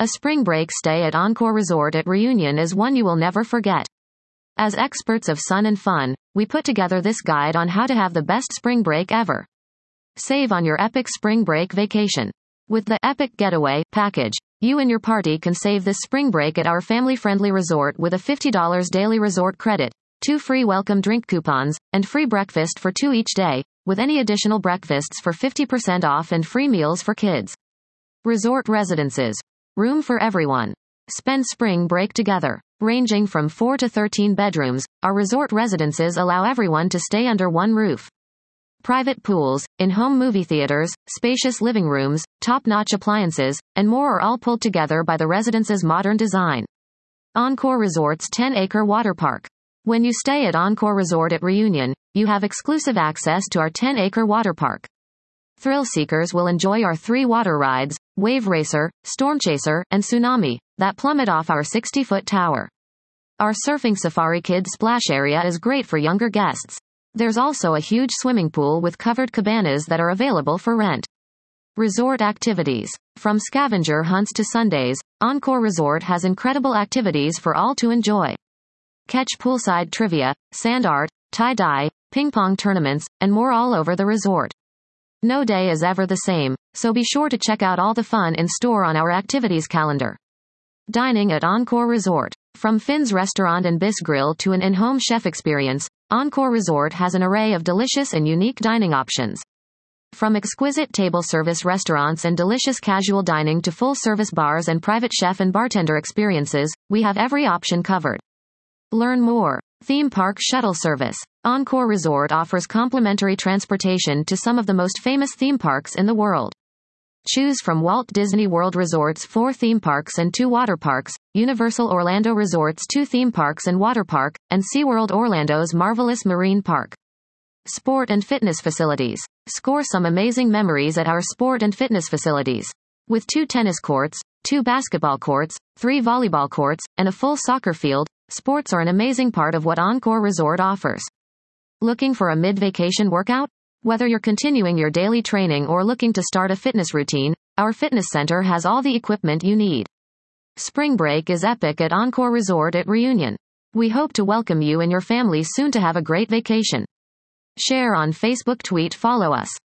A spring break stay at Encore Resort at Reunion is one you will never forget. As experts of sun and fun, we put together this guide on how to have the best spring break ever. Save on your epic spring break vacation. With the Epic Getaway package, you and your party can save this spring break at our family-friendly resort with a $50 daily resort credit, 2 free welcome drink coupons, and free breakfast for 2 each day, with any additional breakfasts for 50% off and free meals for kids. Resort residences. Room for everyone. Spend spring break together. Ranging from 4 to 13 bedrooms, our resort residences allow everyone to stay under one roof. Private pools, in-home movie theaters, spacious living rooms, top-notch appliances, and more are all pulled together by the residence's modern design. Encore Resort's 10-acre water park. When you stay at Encore Resort at Reunion, you have exclusive access to our 10-acre water park. Thrill seekers will enjoy our 3 water rides, Wave Racer, Storm Chaser, and Tsunami, that plummet off our 60-foot tower. Our surfing safari kids splash area is great for younger guests. There's also a huge swimming pool with covered cabanas that are available for rent. Resort activities. From scavenger hunts to Sundays, Encore Resort has incredible activities for all to enjoy. Catch poolside trivia, sand art, tie-dye, ping-pong tournaments, and more all over the resort. No day is ever the same, so be sure to check out all the fun in store on our activities calendar. Dining at Encore Resort. From Finn's Restaurant and Biss Grill to an in-home chef experience, Encore Resort has an array of delicious and unique dining options. From exquisite table service restaurants and delicious casual dining to full-service bars and private chef and bartender experiences, we have every option covered. Learn more. Theme Park Shuttle Service. Encore Resort offers complimentary transportation to some of the most famous theme parks in the world. Choose from Walt Disney World Resort's 4 theme parks and 2 water parks, Universal Orlando Resort's 2 theme parks and water park, and SeaWorld Orlando's marvelous marine park. Sport and fitness facilities. Score some amazing memories at our sport and fitness facilities. With 2 tennis courts, 2 basketball courts, 3 volleyball courts, and a full soccer field, sports are an amazing part of what Encore Resort offers. Looking for a mid-vacation workout? Whether you're continuing your daily training or looking to start a fitness routine, our fitness center has all the equipment you need. Spring break is epic at Encore Resort at Reunion. We hope to welcome you and your family soon to have a great vacation. Share on Facebook, tweet, follow us.